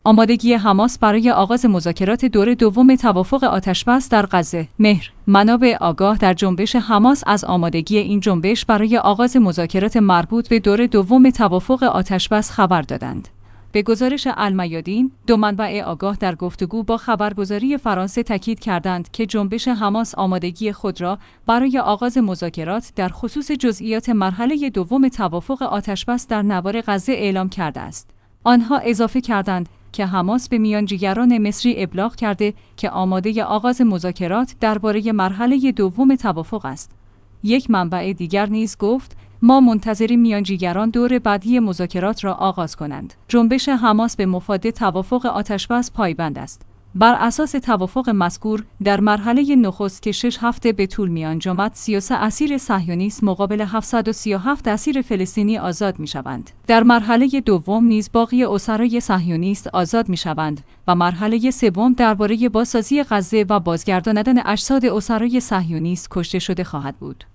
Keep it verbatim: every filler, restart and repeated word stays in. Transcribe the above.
آمادگی حماس برای آغاز مذاکرات دور دوم توافق آتش‌بس در غزه. مهر. منابع آگاه در جنبش حماس از آمادگی این جنبش برای آغاز مذاکرات مربوط به دور دوم توافق آتش‌بس خبر دادند. به گزارش المیادین، دو منبع آگاه در گفتگو با خبرگزاری فرانسه تاکید کردند که جنبش حماس آمادگی خود را برای آغاز مذاکرات در خصوص جزئیات مرحله دوم توافق آتش‌بس در نوار غزه اعلام کرده است. آنها اضافه کردند که حماس به میانجیگران مصری ابلاغ کرده که آماده آغاز مذاکرات درباره مرحله دوم توافق است. یک منبع دیگر نیز گفت: ما منتظریم میانجیگران دور بعدی مذاکرات را آغاز کنند. جنبش حماس به مفاد توافق آتش‌بس پایبند است. بر اساس توافق مذکور، در مرحله نخست که شش هفته به طول می‌انجامد، سی و سه اسیر صهیونیست مقابل هفتصد و سی و هفت اسیر فلسطینی آزاد می‌شوند. در مرحله دوم نیز باقی اسرای صهیونیست آزاد می‌شوند و مرحله سوم درباره بازسازی غزه و بازگرداندن اجساد اسرای صهیونیست کشته شده خواهد بود.